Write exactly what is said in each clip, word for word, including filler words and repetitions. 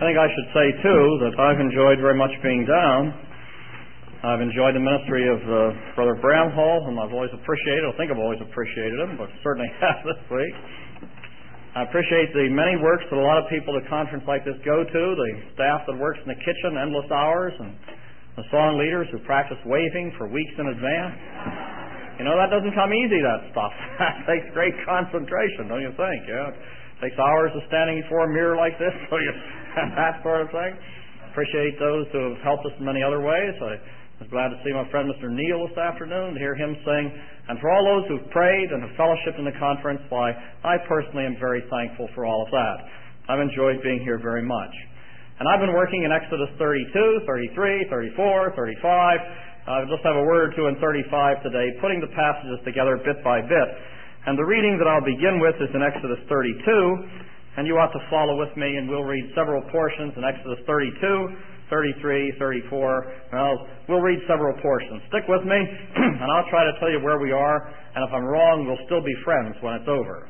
I think I should say, too, that I've enjoyed very much being down. I've enjoyed the ministry of uh, Brother Bramhall, whom I've always appreciated. I think I've always appreciated him, but certainly have this week. I appreciate the many works that a lot of people at a conference like this go to, the staff that works in the kitchen endless hours, and the song leaders who practice waving for weeks in advance. You know, that doesn't come easy, that stuff. That takes great concentration, don't you think? Yeah. It takes hours of standing before a mirror like this, so you that sort of thing. Appreciate those who have helped us in many other ways. I was glad to see my friend Mister Neal this afternoon, to hear him sing. And for all those who've prayed and have fellowshiped in the conference, why, I personally am very thankful for all of that. I've enjoyed being here very much. And I've been working in Exodus thirty-two, thirty-three, thirty-four, thirty-five. I'll just have a word or two in thirty-five today, putting the passages together bit by bit. And the reading that I'll begin with is in Exodus thirty-two, and you ought to follow with me, and we'll read several portions in Exodus thirty-two, thirty-three, thirty-four. Well, we'll read several portions. Stick with me, and I'll try to tell you where we are, and if I'm wrong, we'll still be friends when it's over.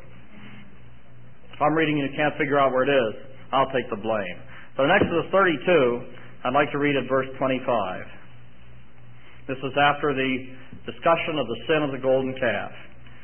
If I'm reading and you can't figure out where it is, I'll take the blame. So in Exodus thirty-two, I'd like to read at verse twenty-five. This is after the discussion of the sin of the golden calf.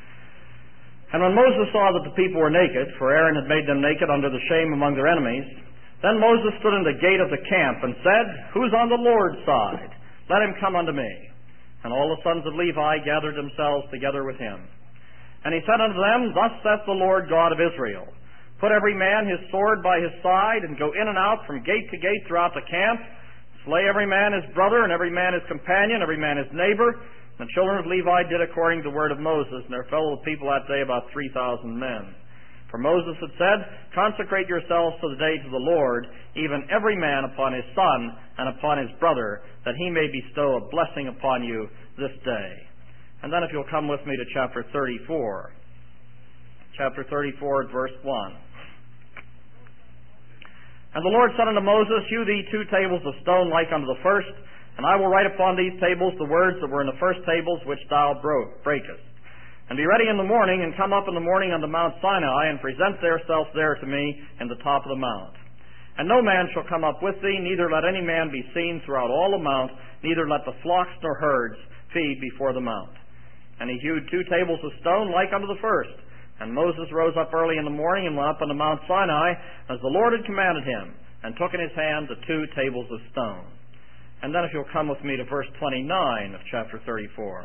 And when Moses saw that the people were naked, for Aaron had made them naked under the shame among their enemies, then Moses stood in the gate of the camp and said, Who's on the Lord's side? Let him come unto me. And all the sons of Levi gathered themselves together with him. And he said unto them, Thus saith the Lord God of Israel, Put every man his sword by his side, and go in and out from gate to gate throughout the camp. Slay every man his brother, and every man his companion, every man his neighbor. The children of Levi did according to the word of Moses, and there fell of the people that day about three thousand men. For Moses had said, Consecrate yourselves to the day to the Lord, even every man upon his son and upon his brother, that he may bestow a blessing upon you this day. And then if you'll come with me to chapter thirty-four. Chapter thirty-four at verse one. And the Lord said unto Moses, Hew thee two tables of stone like unto the first, and I will write upon these tables the words that were in the first tables which thou broke, breakest. And be ready in the morning, and come up in the morning unto Mount Sinai, and present thyself there to me in the top of the mount. And no man shall come up with thee, neither let any man be seen throughout all the mount, neither let the flocks nor herds feed before the mount. And he hewed two tables of stone like unto the first. And Moses rose up early in the morning, and went up unto Mount Sinai, as the Lord had commanded him, and took in his hand the two tables of stone. And then if you'll come with me to verse twenty-nine of chapter thirty-four.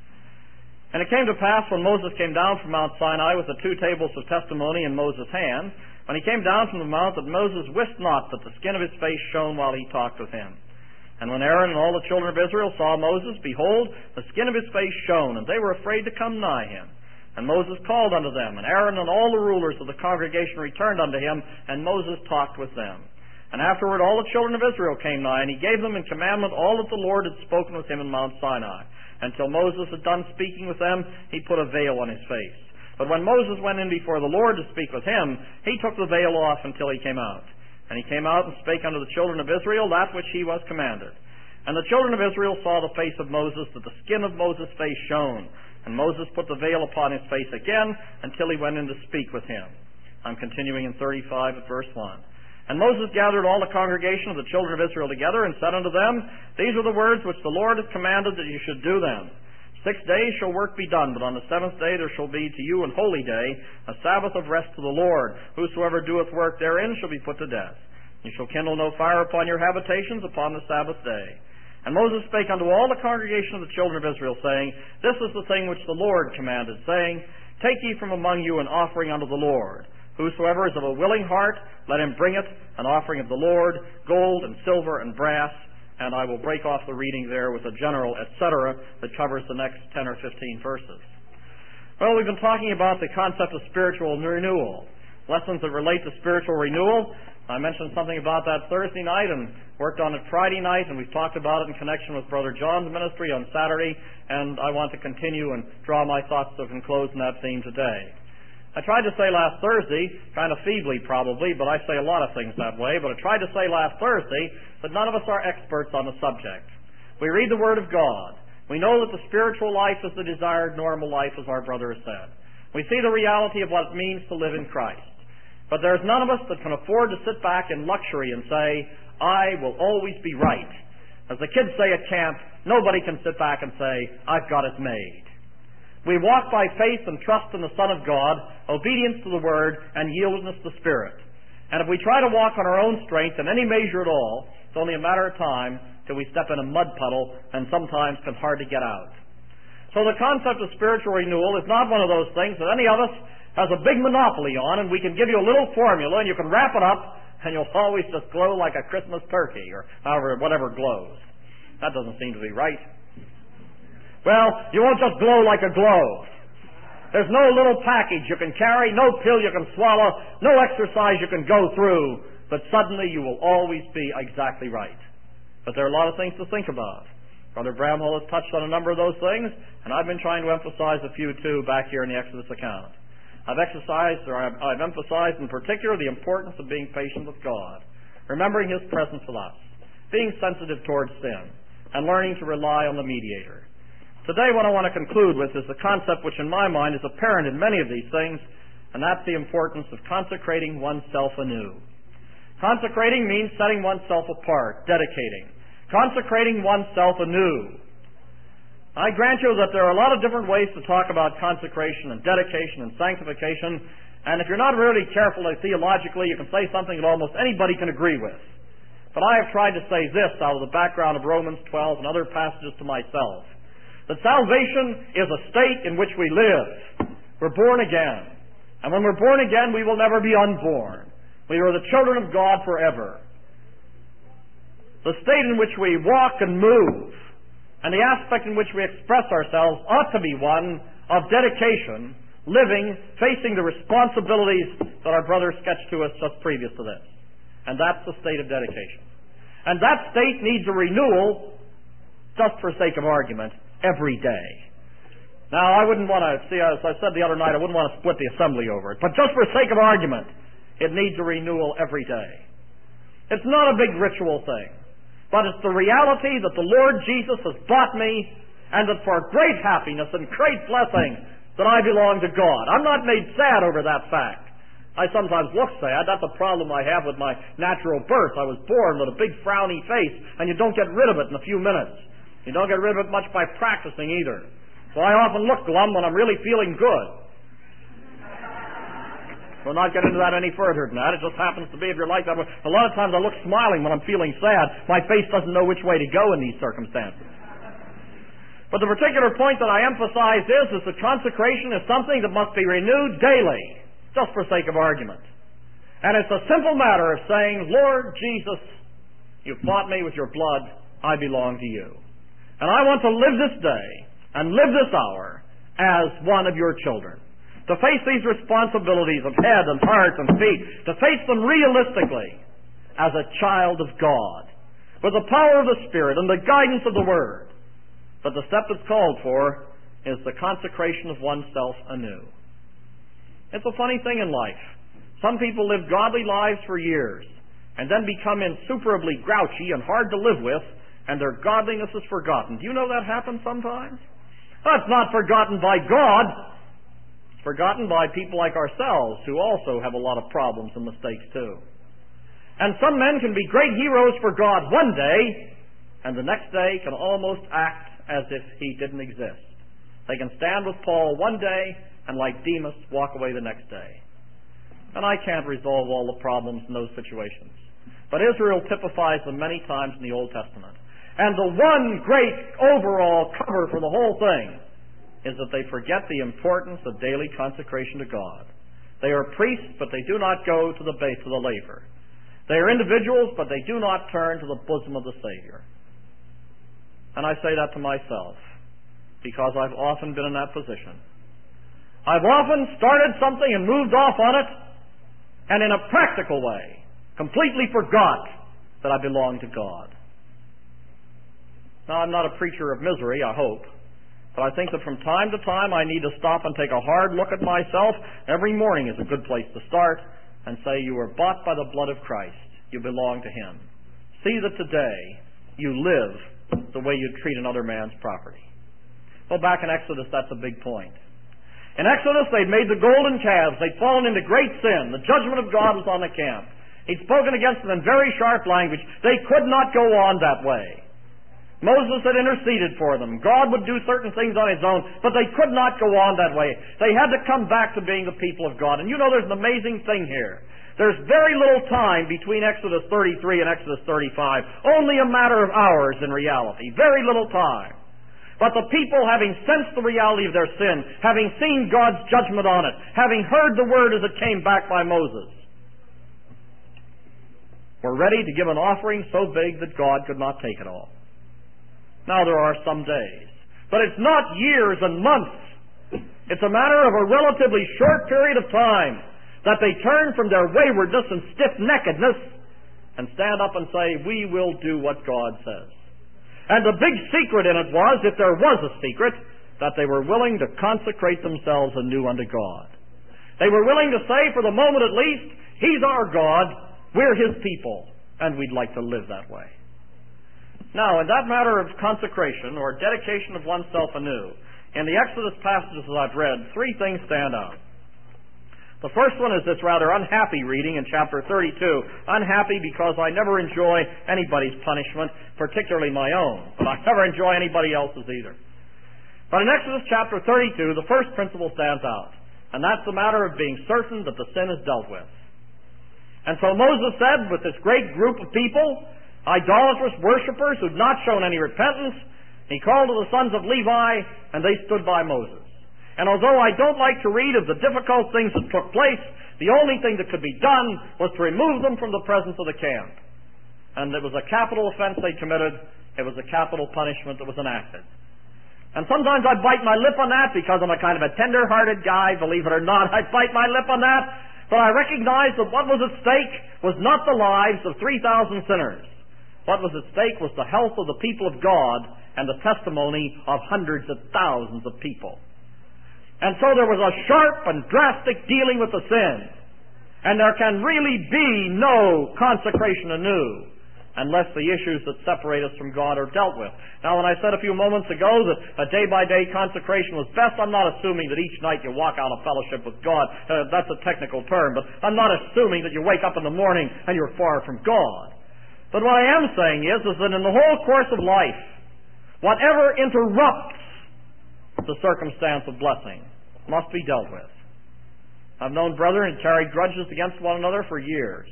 And it came to pass when Moses came down from Mount Sinai with the two tables of testimony in Moses' hand, when he came down from the mount, that Moses wist not that the skin of his face shone while he talked with him. And when Aaron and all the children of Israel saw Moses, behold, the skin of his face shone, and they were afraid to come nigh him. And Moses called unto them, and Aaron and all the rulers of the congregation returned unto him, and Moses talked with them. And afterward all the children of Israel came nigh, and he gave them in commandment all that the Lord had spoken with him in Mount Sinai. Until Moses had done speaking with them, he put a veil on his face. But when Moses went in before the Lord to speak with him, he took the veil off until he came out. And he came out and spake unto the children of Israel that which he was commanded. And the children of Israel saw the face of Moses, that the skin of Moses' face shone. And Moses put the veil upon his face again until he went in to speak with him. I'm continuing in thirty-five at verse one. And Moses gathered all the congregation of the children of Israel together, and said unto them, These are the words which the Lord hath commanded that you should do them. Six days shall work be done, but on the seventh day there shall be to you an holy day, a Sabbath of rest to the Lord. Whosoever doeth work therein shall be put to death. You shall kindle no fire upon your habitations upon the Sabbath day. And Moses spake unto all the congregation of the children of Israel, saying, This is the thing which the Lord commanded, saying, Take ye from among you an offering unto the Lord. Whosoever is of a willing heart, let him bring it, an offering of the Lord, gold and silver and brass. And I will break off the reading there with a general et cetera that covers the next ten or fifteen verses. Well, we've been talking about the concept of spiritual renewal, lessons that relate to spiritual renewal. I mentioned something about that Thursday night and worked on it Friday night, and we've talked about it in connection with Brother John's ministry on Saturday, and I want to continue and draw my thoughts to a close in that theme today. I tried to say last Thursday, kind of feebly probably, but I say a lot of things that way, but I tried to say last Thursday that none of us are experts on the subject. We read the Word of God. We know that the spiritual life is the desired normal life, as our brother has said. We see the reality of what it means to live in Christ. But there's none of us that can afford to sit back in luxury and say, I will always be right. As the kids say at camp, nobody can sit back and say, I've got it made. We walk by faith and trust in the Son of God, obedience to the Word, and yieldedness to the Spirit. And if we try to walk on our own strength in any measure at all, it's only a matter of time till we step in a mud puddle and sometimes can hardly get out. So the concept of spiritual renewal is not one of those things that any of us has a big monopoly on, and we can give you a little formula and you can wrap it up and you'll always just glow like a Christmas turkey or however, whatever glows. That doesn't seem to be right. Well, you won't just glow like a glow. There's no little package you can carry, no pill you can swallow, no exercise you can go through, but suddenly you will always be exactly right. But there are a lot of things to think about. Brother Bramhall has touched on a number of those things, and I've been trying to emphasize a few too back here in the Exodus account. I've exercised, or I've, I've emphasized in particular the importance of being patient with God, remembering His presence with us, being sensitive towards sin, and learning to rely on the mediator. Today what I want to conclude with is the concept which in my mind is apparent in many of these things, and that's the importance of consecrating oneself anew. Consecrating means setting oneself apart, dedicating. Consecrating oneself anew. I grant you that there are a lot of different ways to talk about consecration and dedication and sanctification, and if you're not really careful theologically, you can say something that almost anybody can agree with. But I have tried to say this out of the background of Romans twelve and other passages to myself. That salvation is a state in which we live. We're born again. And when we're born again, we will never be unborn. We are the children of God forever. The state in which we walk and move, and the aspect in which we express ourselves ought to be one of dedication, living, facing the responsibilities that our brother sketched to us just previous to this. And that's the state of dedication. And that state needs a renewal, just for sake of argument, every day. Now, I wouldn't want to, see, as I said the other night, I wouldn't want to split the assembly over it, but just for sake of argument, it needs a renewal every day. It's not a big ritual thing, but it's the reality that the Lord Jesus has bought me, and that for great happiness and great blessing, that I belong to God. I'm not made sad over that fact. I sometimes look sad. That's a problem I have with my natural birth. I was born with a big frowny face, and you don't get rid of it in a few minutes. You don't get rid of it much by practicing either. So I often look glum when I'm really feeling good. We'll not get into that any further than that. It just happens to be if you're like that. A lot of times I look smiling when I'm feeling sad. My face doesn't know which way to go in these circumstances. But the particular point that I emphasize is, is that consecration is something that must be renewed daily, just for sake of argument. And it's a simple matter of saying, Lord Jesus, you've bought me with your blood. I belong to you. And I want to live this day and live this hour as one of your children. To face these responsibilities of head and heart and feet, to face them realistically as a child of God, with the power of the Spirit and the guidance of the Word. But the step that's called for is the consecration of oneself anew. It's a funny thing in life. Some people live godly lives for years and then become insuperably grouchy and hard to live with, and their godliness is forgotten. Do you know that happens sometimes? That's not forgotten by God. It's forgotten by people like ourselves who also have a lot of problems and mistakes too. And some men can be great heroes for God one day, and the next day can almost act as if He didn't exist. They can stand with Paul one day and, like Demas, walk away the next day. And I can't resolve all the problems in those situations. But Israel typifies them many times in the Old Testament. And the one great overall cover for the whole thing is that they forget the importance of daily consecration to God. They are priests, but they do not go to the base of the laver. They are individuals, but they do not turn to the bosom of the Savior. And I say that to myself, because I've often been in that position. I've often started something and moved off on it, and in a practical way, completely forgot that I belong to God. Now, I'm not a preacher of misery, I hope, but I think that from time to time I need to stop and take a hard look at myself. Every morning is a good place to start and say, you were bought by the blood of Christ. You belong to Him. See that today you live the way you treat another man's property. Well, back in Exodus, that's a big point. In Exodus, they'd made the golden calves. They'd fallen into great sin. The judgment of God was on the camp. He'd spoken against them in very sharp language. They could not go on that way. Moses had interceded for them. God would do certain things on His own, but they could not go on that way. They had to come back to being the people of God. And you know there's an amazing thing here. There's very little time between Exodus thirty-three and Exodus thirty-five. Only a matter of hours in reality. Very little time. But the people, having sensed the reality of their sin, having seen God's judgment on it, having heard the word as it came back by Moses, were ready to give an offering so big that God could not take it all. Now there are some days, but it's not years and months. It's a matter of a relatively short period of time that they turn from their waywardness and stiff-neckedness and stand up and say, we will do what God says. And the big secret in it was, if there was a secret, that they were willing to consecrate themselves anew unto God. They were willing to say, for the moment at least, He's our God, we're His people, and we'd like to live that way. Now, in that matter of consecration, or dedication of oneself anew, in the Exodus passages that I've read, three things stand out. The first one is this rather unhappy reading in chapter thirty-two. Unhappy because I never enjoy anybody's punishment, particularly my own, but I never enjoy anybody else's either. But in Exodus chapter thirty-two, the first principle stands out, and that's the matter of being certain that the sin is dealt with. And so Moses said, with this great group of people, idolatrous worshippers who'd not shown any repentance, he called to the sons of Levi, and they stood by Moses. And although I don't like to read of the difficult things that took place, the only thing that could be done was to remove them from the presence of the camp. And it was a capital offense they committed. It was a capital punishment that was enacted. And sometimes I bite my lip on that because I'm a kind of a tender-hearted guy, believe it or not. I bite my lip on that. But I recognize that what was at stake was not the lives of three thousand sinners. What was at stake was the health of the people of God and the testimony of hundreds of thousands of people. And so there was a sharp and drastic dealing with the sin. And there can really be no consecration anew unless the issues that separate us from God are dealt with. Now, when I said a few moments ago that a day-by-day consecration was best, I'm not assuming that each night you walk out of fellowship with God. Uh, that's a technical term, but I'm not assuming that you wake up in the morning and you're far from God. But what I am saying is, is that in the whole course of life, whatever interrupts the circumstance of blessing must be dealt with. I've known brethren who carried grudges against one another for years.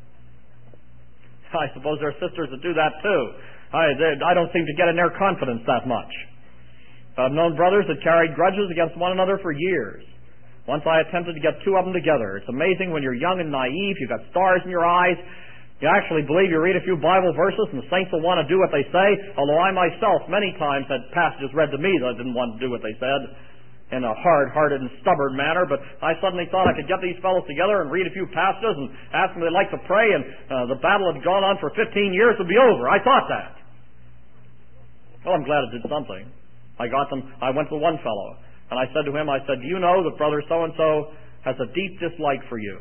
I suppose there are sisters that do that too. I, I don't seem to get in their confidence that much. I've known brothers that carried grudges against one another for years. Once I attempted to get two of them together. It's amazing when you're young and naive, you've got stars in your eyes, you actually believe you read a few Bible verses and the saints will want to do what they say, although I myself many times had passages read to me that I didn't want to do what they said in a hard-hearted and stubborn manner, but I suddenly thought I could get these fellows together and read a few passages and ask them if they'd like to pray, and uh, the battle had gone on for fifteen years, would be over. I thought that. Well, I'm glad it did something. I got them, I went to one fellow, and I said to him, I said, do you know that brother so-and-so has a deep dislike for you?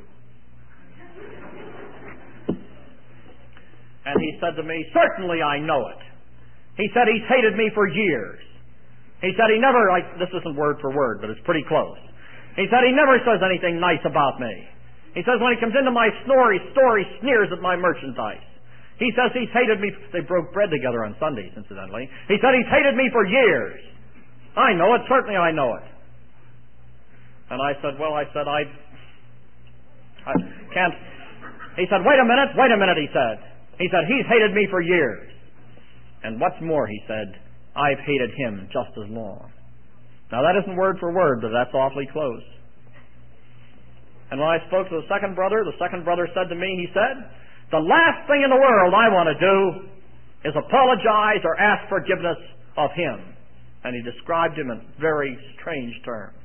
And he said to me, certainly I know it. He said he's hated me for years. He said he never, like, this isn't word for word, but it's pretty close. He said he never says anything nice about me. He says when he comes into my store, he, store, he sneers at my merchandise. He says he's hated me. They broke bread together on Sundays, incidentally. He said he's hated me for years. I know it. Certainly I know it. And I said, well, I said, I, I can't. He said, wait a minute, wait a minute, he said. He said, he's hated me for years. And what's more, he said, I've hated him just as long. Now that isn't word for word, but that's awfully close. And when I spoke to the second brother, the second brother said to me, he said, the last thing in the world I want to do is apologize or ask forgiveness of him. And he described him in very strange terms.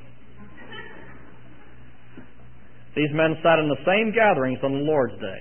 These men sat in the same gatherings on the Lord's Day.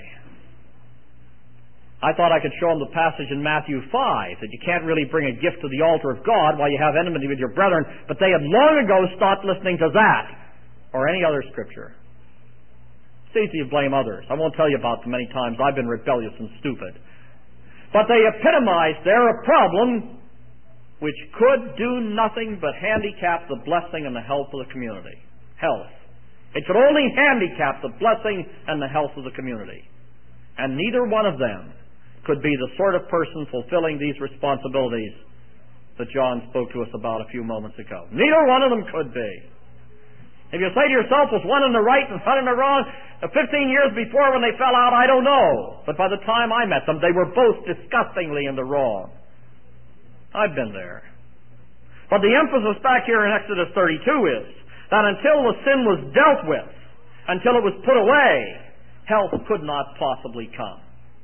I thought I could show them the passage in Matthew five, that you can't really bring a gift to the altar of God while you have enmity with your brethren, but they had long ago stopped listening to that, or any other scripture. It's easy to blame others. I won't tell you about the many times I've been rebellious and stupid. But they epitomized there a problem which could do nothing but handicap the blessing and the health of the community. Health. It could only handicap the blessing and the health of the community. And neither one of them could be the sort of person fulfilling these responsibilities that John spoke to us about a few moments ago. Neither one of them could be. If you say to yourself, was one in the right and one in the wrong? Fifteen years before when they fell out, I don't know. But by the time I met them, they were both disgustingly in the wrong. I've been there. But the emphasis back here in Exodus thirty-two is that until the sin was dealt with, until it was put away, health could not possibly come.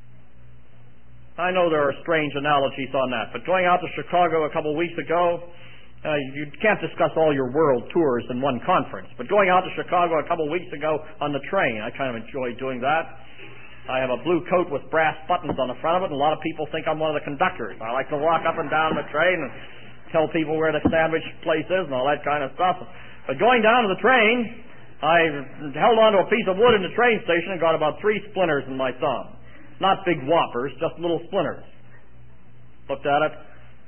I know there are strange analogies on that, but going out to Chicago a couple of weeks ago, uh, you can't discuss all your world tours in one conference, but going out to Chicago a couple of weeks ago on the train, I kind of enjoyed doing that. I have a blue coat with brass buttons on the front of it, and a lot of people think I'm one of the conductors. I like to walk up and down the train and tell people where the sandwich place is and all that kind of stuff. But going down to the train, I held onto a piece of wood in the train station and got about three splinters in my thumb. Not big whoppers, just little splinters. Looked at it,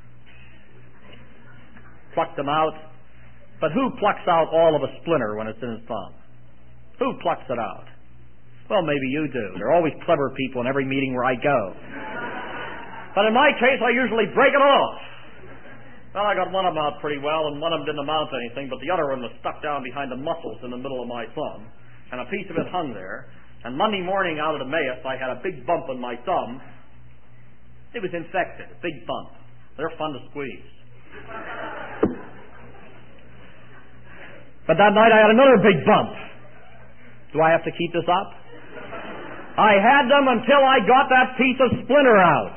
plucked them out. But who plucks out all of a splinter when it's in his thumb? Who plucks it out? Well, maybe you do. There are always clever people in every meeting where I go. But in my case, I usually break it off. Well, I got one of them out pretty well, and one of them didn't amount to anything, but the other one was stuck down behind the muscles in the middle of my thumb, and a piece of it hung there. And Monday morning out at Emmaus, I had a big bump on my thumb. It was infected, a big bump. They're fun to squeeze. But that night I had another big bump. Do I have to keep this up? I had them until I got that piece of splinter out.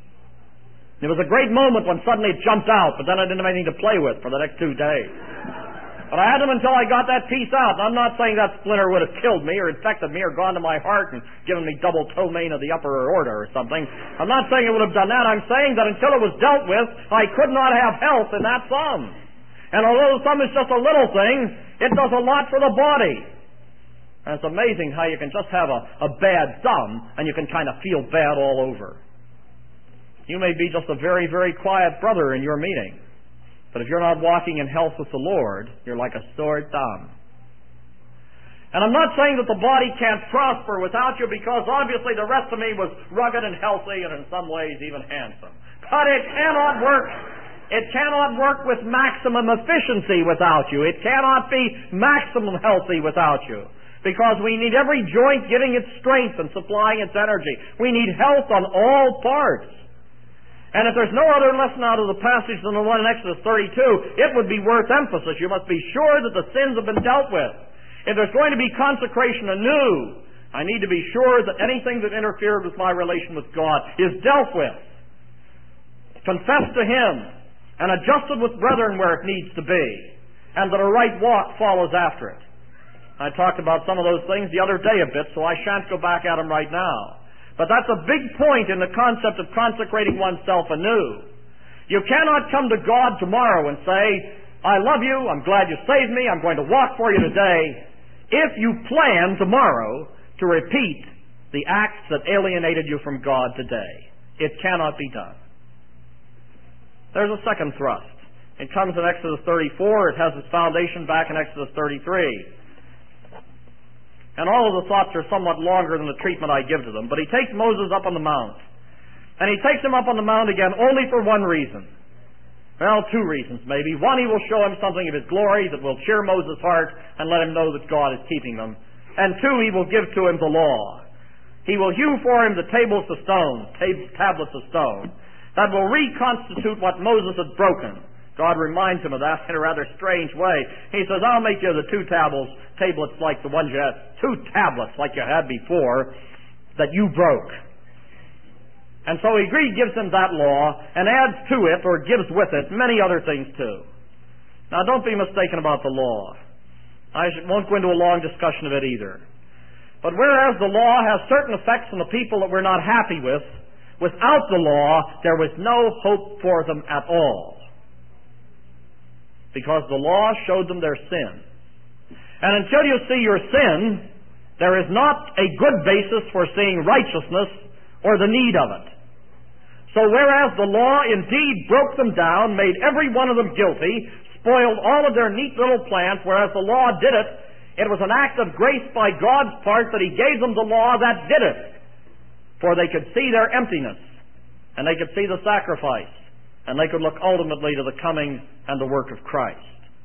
It was a great moment when suddenly it jumped out, but then I didn't have anything to play with for the next two days. But I had them until I got that piece out. And I'm not saying that splinter would have killed me or infected me or gone to my heart and given me double ptomaine of the upper aorta or something. I'm not saying it would have done that. I'm saying that until it was dealt with, I could not have health in that thumb. And although the thumb is just a little thing, it does a lot for the body. And it's amazing how you can just have a, a bad thumb and you can kind of feel bad all over. You may be just a very, very quiet brother in your meeting. But if you're not walking in health with the Lord, you're like a sore thumb. And I'm not saying that the body can't prosper without you, because obviously the rest of me was rugged and healthy and in some ways even handsome. But it cannot work. It cannot work with maximum efficiency without you. It cannot be maximum healthy without you. Because we need every joint giving its strength and supplying its energy. We need health on all parts. And if there's no other lesson out of the passage than the one in Exodus thirty-two, it would be worth emphasis. You must be sure that the sins have been dealt with. If there's going to be consecration anew, I need to be sure that anything that interfered with my relation with God is dealt with, confessed to Him, and adjusted with brethren where it needs to be, and that a right walk follows after it. I talked about some of those things the other day a bit, so I shan't go back at them right now. But that's a big point in the concept of consecrating oneself anew. You cannot come to God tomorrow and say, I love you, I'm glad you saved me, I'm going to walk for you today, if you plan tomorrow to repeat the acts that alienated you from God today. It cannot be done. There's a second thrust. It comes in Exodus thirty-four, it has its foundation back in Exodus thirty-three. And all of the thoughts are somewhat longer than the treatment I give to them. But he takes Moses up on the mount. And he takes him up on the mount again only for one reason. Well, two reasons maybe. One, he will show him something of his glory that will cheer Moses' heart and let him know that God is keeping them. And two, he will give to him the law. He will hew for him the tables of stone, tab- tablets of stone, that will reconstitute what Moses had broken. God reminds him of that in a rather strange way. He says, I'll make you the two tablets, tablets like the ones you had, two tablets like you had before that you broke. And so he gives him that law and adds to it, or gives with it, many other things too. Now don't be mistaken about the law. I won't go into a long discussion of it either. But whereas the law has certain effects on the people that we're not happy with, without the law there was no hope for them at all. Because the law showed them their sin. And until you see your sin, there is not a good basis for seeing righteousness or the need of it. So whereas the law indeed broke them down, made every one of them guilty, spoiled all of their neat little plans, whereas the law did it, it was an act of grace by God's part that He gave them the law that did it. For they could see their emptiness, and they could see the sacrifice, and they could look ultimately to the coming and the work of Christ.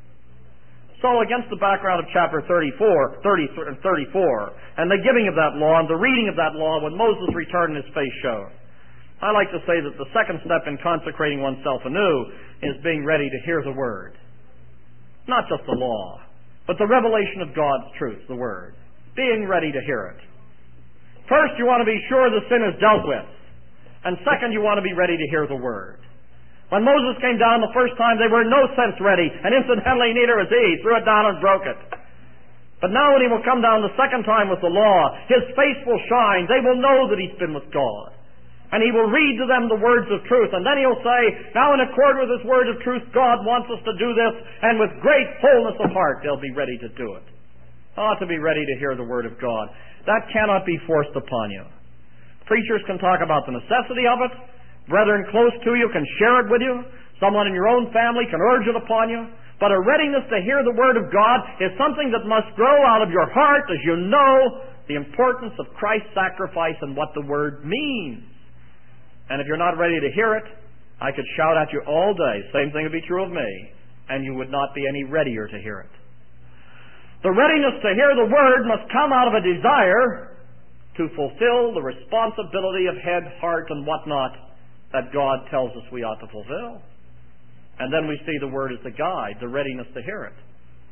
So against the background of chapter thirty-four, thirty, thirty-four, and the giving of that law and the reading of that law when Moses returned and his face shone, I like to say that the second step in consecrating oneself anew is being ready to hear the Word. Not just the law, but the revelation of God's truth, the Word. Being ready to hear it. First, you want to be sure the sin is dealt with. And second, you want to be ready to hear the Word. When Moses came down the first time, they were in no sense ready, and incidentally, neither was he. He threw it down and broke it. But now when he will come down the second time with the law, his face will shine. They will know that he's been with God. And he will read to them the words of truth. And then he'll say, now in accord with this word of truth, God wants us to do this. And with great fullness of heart, they'll be ready to do it. Ought to be ready to hear the word of God. That cannot be forced upon you. Preachers can talk about the necessity of it. Brethren close to you can share it with you. Someone in your own family can urge it upon you. But a readiness to hear the Word of God is something that must grow out of your heart as you know the importance of Christ's sacrifice and what the Word means. And if you're not ready to hear it, I could shout at you all day. Same thing would be true of me. And you would not be any readier to hear it. The readiness to hear the Word must come out of a desire to fulfill the responsibility of head, heart, and whatnot that God tells us we ought to fulfill. And then we see the Word as the guide, the readiness to hear it.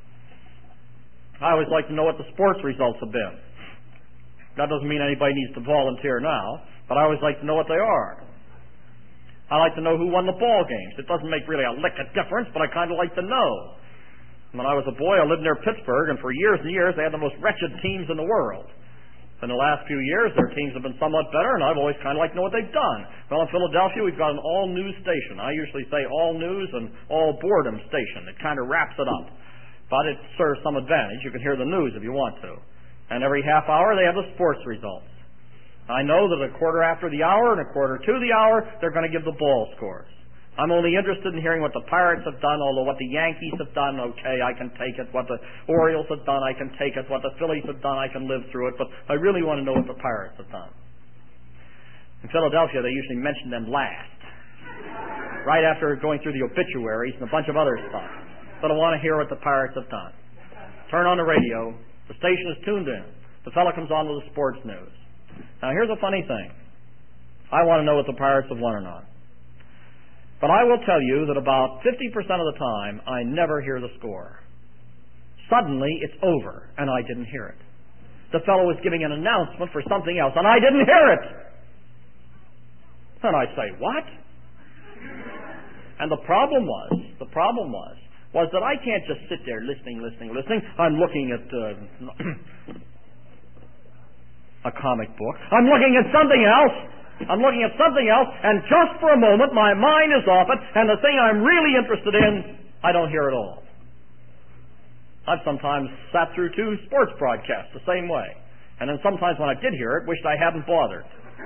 I always like to know what the sports results have been. That doesn't mean anybody needs to volunteer now, but I always like to know what they are. I like to know who won the ball games. It doesn't make really a lick of difference, but I kind of like to know. When I was a boy, I lived near Pittsburgh, and for years and years they had the most wretched teams in the world. In the last few years, their teams have been somewhat better, and I've always kind of liked to know what they've done. Well, in Philadelphia, we've got an all-news station. I usually say all-news and all-boredom station. It kind of wraps it up. But it serves some advantage. You can hear the news if you want to. And every half hour, they have the sports results. I know that a quarter after the hour and a quarter to the hour, they're going to give the ball scores. I'm only interested in hearing what the Pirates have done, although what the Yankees have done, okay, I can take it. What the Orioles have done, I can take it. What the Phillies have done, I can live through it. But I really want to know what the Pirates have done. In Philadelphia, they usually mention them last, right after going through the obituaries and a bunch of other stuff. But I want to hear what the Pirates have done. Turn on the radio. The station is tuned in. The fellow comes on with the sports news. Now, here's a funny thing. I want to know what the Pirates have won or not. But I will tell you that about fifty percent of the time, I never hear the score. Suddenly, it's over, and I didn't hear it. The fellow was giving an announcement for something else, and I didn't hear it. And I say, what? And the problem was, the problem was, was that I can't just sit there listening, listening, listening. I'm looking at uh, a comic book. I'm looking at something else. I'm looking at something else, and just for a moment, my mind is off it, and the thing I'm really interested in, I don't hear at all. I've sometimes sat through two sports broadcasts the same way, and then sometimes when I did hear it, wished I hadn't bothered.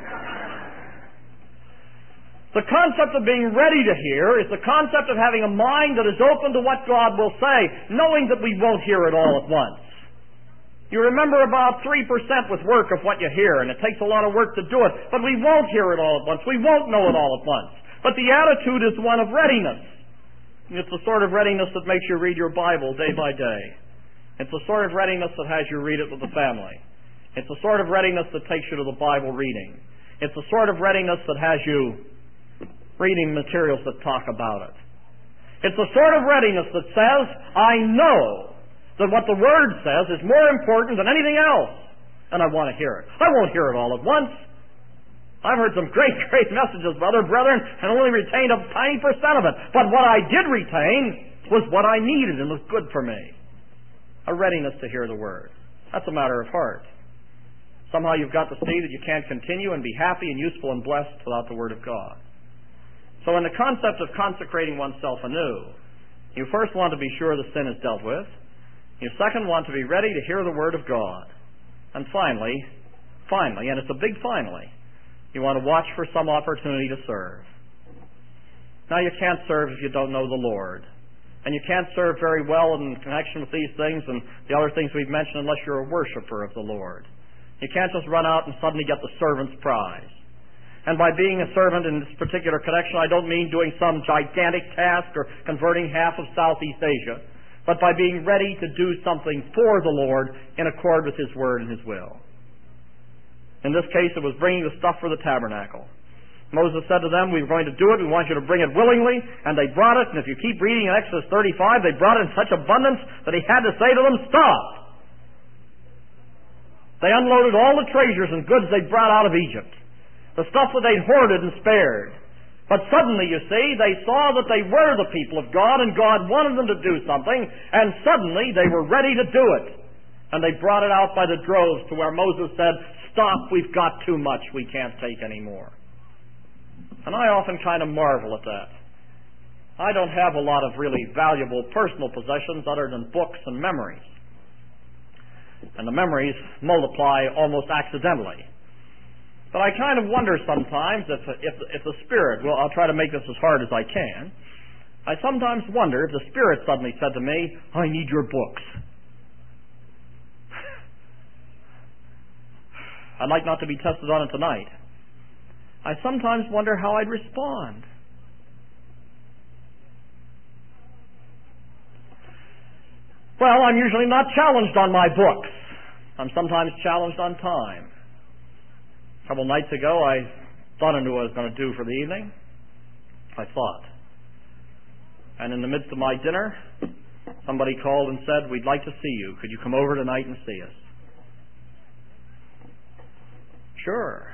The concept of being ready to hear is the concept of having a mind that is open to what God will say, knowing that we won't hear it all at once. You remember about three percent with work of what you hear, and it takes a lot of work to do it, but we won't hear it all at once. We won't know it all at once. But the attitude is one of readiness. It's the sort of readiness that makes you read your Bible day by day. It's the sort of readiness that has you read it with the family. It's the sort of readiness that takes you to the Bible reading. It's the sort of readiness that has you reading materials that talk about it. It's the sort of readiness that says, I know that what the Word says is more important than anything else, and I want to hear it. I won't hear it all at once. I've heard some great, great messages of other brethren and only retained a tiny percent of it. But what I did retain was what I needed and was good for me. A readiness to hear the Word. That's a matter of heart. Somehow you've got to see that you can't continue and be happy and useful and blessed without the Word of God. So in the concept of consecrating oneself anew, you first want to be sure the sin is dealt with. You second want to be ready to hear the Word of God. And finally, finally, and it's a big finally, You want to watch for some opportunity to serve. Now, you can't serve if you don't know the Lord. And you can't serve very well in connection with these things and the other things we've mentioned unless you're a worshiper of the Lord. You can't just run out and suddenly get the servant's prize. And by being a servant in this particular connection, I don't mean doing some gigantic task or converting half of Southeast Asia, but by being ready to do something for the Lord in accord with His Word and His will. In this case, it was bringing the stuff for the tabernacle. Moses said to them, we're going to do it, we want you to bring it willingly, and they brought it, and if you keep reading in Exodus thirty-five, they brought it in such abundance that he had to say to them, stop! They unloaded all the treasures and goods they brought out of Egypt, the stuff that they'd hoarded and spared. But suddenly, you see, they saw that they were the people of God, and God wanted them to do something, and suddenly they were ready to do it. And they brought it out by the droves to where Moses said, stop, we've got too much, we can't take any more. And I often kind of marvel at that. I don't have a lot of really valuable personal possessions other than books and memories. And the memories multiply almost accidentally. But I kind of wonder sometimes if, if, if the Spirit, well, I'll try to make this as hard as I can. I sometimes wonder if the Spirit suddenly said to me, I need your books. I'd like not to be tested on it tonight. I sometimes wonder how I'd respond. Well, I'm usually not challenged on my books. I'm sometimes challenged on time. A couple nights ago, I thought I knew what I was going to do for the evening. I thought. And in the midst of my dinner, somebody called and said, we'd like to see you. Could you come over tonight and see us? Sure.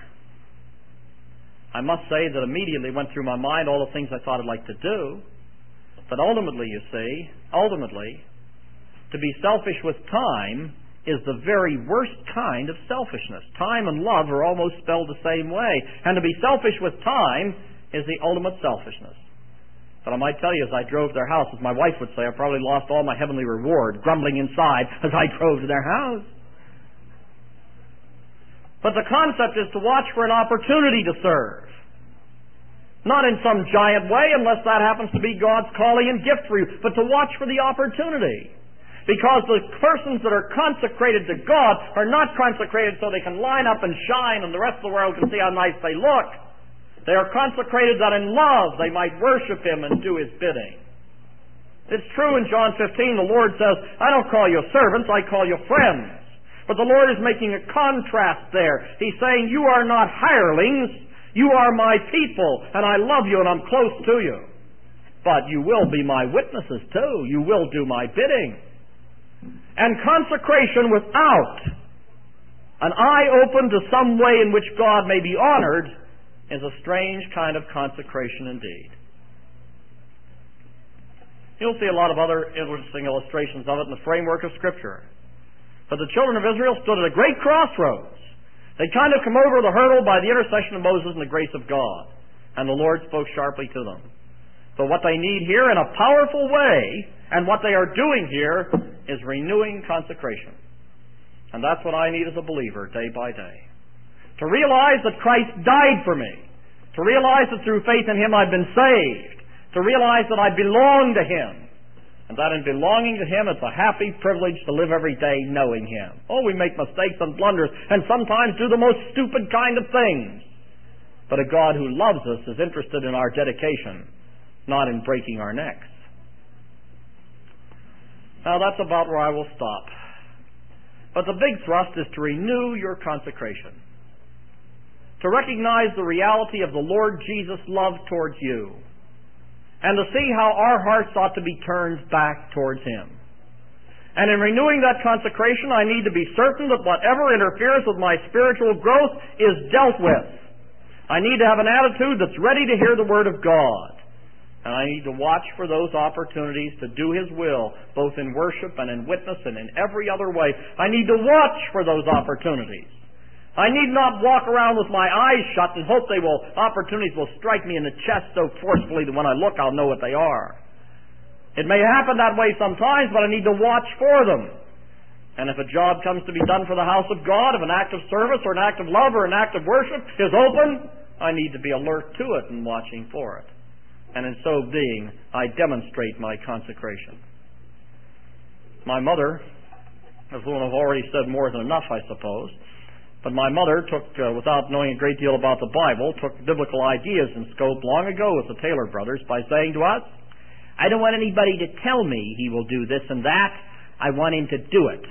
I must say that immediately went through my mind all the things I thought I'd like to do. But ultimately, you see, ultimately, to be selfish with time is the very worst kind of selfishness. Time and love are almost spelled the same way. And to be selfish with time is the ultimate selfishness. But I might tell you, as I drove to their house, as my wife would say, I probably lost all my heavenly reward, grumbling inside as I drove to their house. But the concept is to watch for an opportunity to serve. Not in some giant way, unless that happens to be God's calling and gift for you, but to watch for the opportunity. Because the persons that are consecrated to God are not consecrated so they can line up and shine and the rest of the world can see how nice they look. They are consecrated that in love they might worship Him and do His bidding. It's true in John fifteen, the Lord says, I don't call you servants, I call you friends. But the Lord is making a contrast there. He's saying, you are not hirelings, you are my people, and I love you and I'm close to you. But you will be my witnesses too. You will do my bidding. And consecration without an eye open to some way in which God may be honored is a strange kind of consecration indeed. You'll see a lot of other interesting illustrations of it in the framework of Scripture. But the children of Israel stood at a great crossroads. They kind of come over the hurdle by the intercession of Moses and the grace of God. And the Lord spoke sharply to them. But what they need here in a powerful way, and what they are doing here, is renewing consecration. And that's what I need as a believer day by day. To realize that Christ died for me. To realize that through faith in Him I've been saved. To realize that I belong to Him. And that in belonging to Him, it's a happy privilege to live every day knowing Him. Oh, we make mistakes and blunders, and sometimes do the most stupid kind of things. But a God who loves us is interested in our dedication, not in breaking our necks. Now, that's about where I will stop. But the big thrust is to renew your consecration. To recognize the reality of the Lord Jesus' love towards you. And to see how our hearts ought to be turned back towards Him. And in renewing that consecration, I need to be certain that whatever interferes with my spiritual growth is dealt with. I need to have an attitude that's ready to hear the Word of God. And I need to watch for those opportunities to do His will, both in worship and in witness and in every other way. I need to watch for those opportunities. I need not walk around with my eyes shut and hope they will, opportunities will strike me in the chest so forcefully that when I look I'll know what they are. It may happen that way sometimes, but I need to watch for them. And if a job comes to be done for the house of God, if an act of service or an act of love or an act of worship is open, I need to be alert to it and watching for it. And in so being, I demonstrate my consecration. My mother, as one have already said more than enough, I suppose, but my mother took, uh, without knowing a great deal about the Bible, took biblical ideas in scope long ago with the Taylor brothers by saying to us, I don't want anybody to tell me he will do this and that. I want him to do it.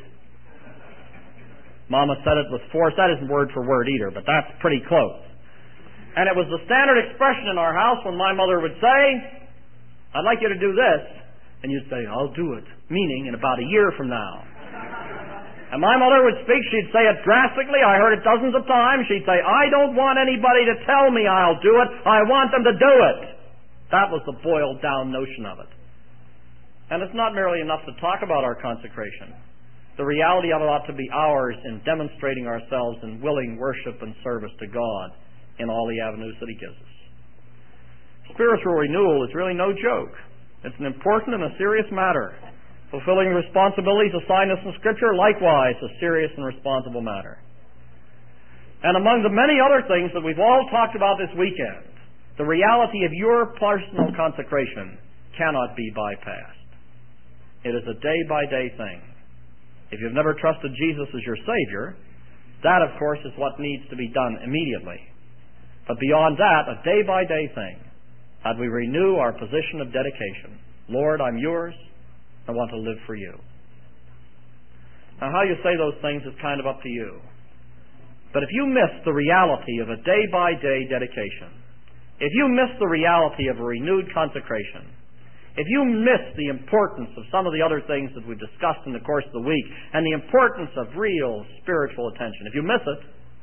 Mama said it with force. That isn't word for word either, but that's pretty close. And it was the standard expression in our house when my mother would say, I'd like you to do this. And you'd say, I'll do it. Meaning, in about a year from now. And my mother would speak. She'd say it drastically. I heard it dozens of times. She'd say, I don't want anybody to tell me I'll do it. I want them to do it. That was the boiled down notion of it. And it's not merely enough to talk about our consecration. The reality of it ought to be ours in demonstrating ourselves in willing worship and service to God in all the avenues that He gives us. Spiritual renewal is really no joke. It's an important and a serious matter. Fulfilling the responsibilities assigned us in Scripture, likewise, a serious and responsible matter. And among the many other things that we've all talked about this weekend, the reality of your personal consecration cannot be bypassed. It is a day-by-day thing. If you've never trusted Jesus as your Savior, that, of course, is what needs to be done immediately. But beyond that, a day-by-day thing, that we renew our position of dedication. Lord, I'm yours. I want to live for you. Now, how you say those things is kind of up to you. But if you miss the reality of a day-by-day dedication, if you miss the reality of a renewed consecration, if you miss the importance of some of the other things that we've discussed in the course of the week, and the importance of real spiritual attention, if you miss it,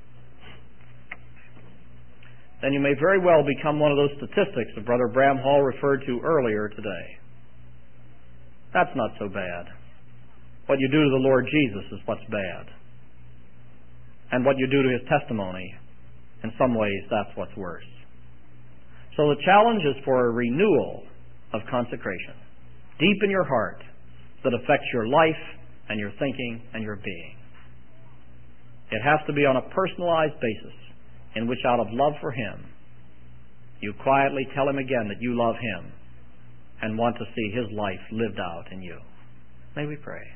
then you may very well become one of those statistics that Brother Bramhall referred to earlier today. That's not so bad. What you do to the Lord Jesus is what's bad. And what you do to His testimony, in some ways, that's what's worse. So the challenge is for a renewal of consecration, deep in your heart, that affects your life and your thinking and your being. It has to be on a personalized basis in which, out of love for Him, you quietly tell Him again that you love Him and want to see His life lived out in you. May we pray.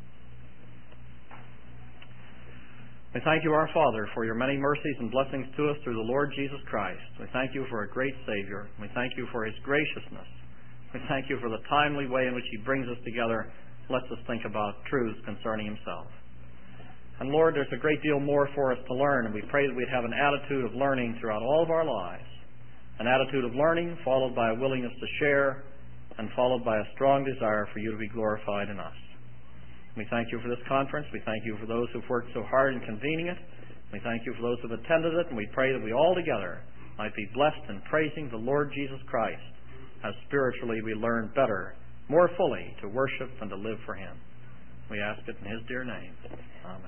We thank you, our Father, for your many mercies and blessings to us through the Lord Jesus Christ. We thank you for a great Savior. We thank you for His graciousness. We thank you for the timely way in which He brings us together, lets us think about truths concerning Himself. And Lord, there's a great deal more for us to learn, and we pray that we'd have an attitude of learning throughout all of our lives. An attitude of learning followed by a willingness to share, and followed by a strong desire for you to be glorified in us. We thank you for this conference. We thank you for those who've worked so hard in convening it. We thank you for those who've attended it, and we pray that we all together might be blessed in praising the Lord Jesus Christ, as spiritually we learn better, more fully, to worship and to live for Him. We ask it in His dear name. Amen.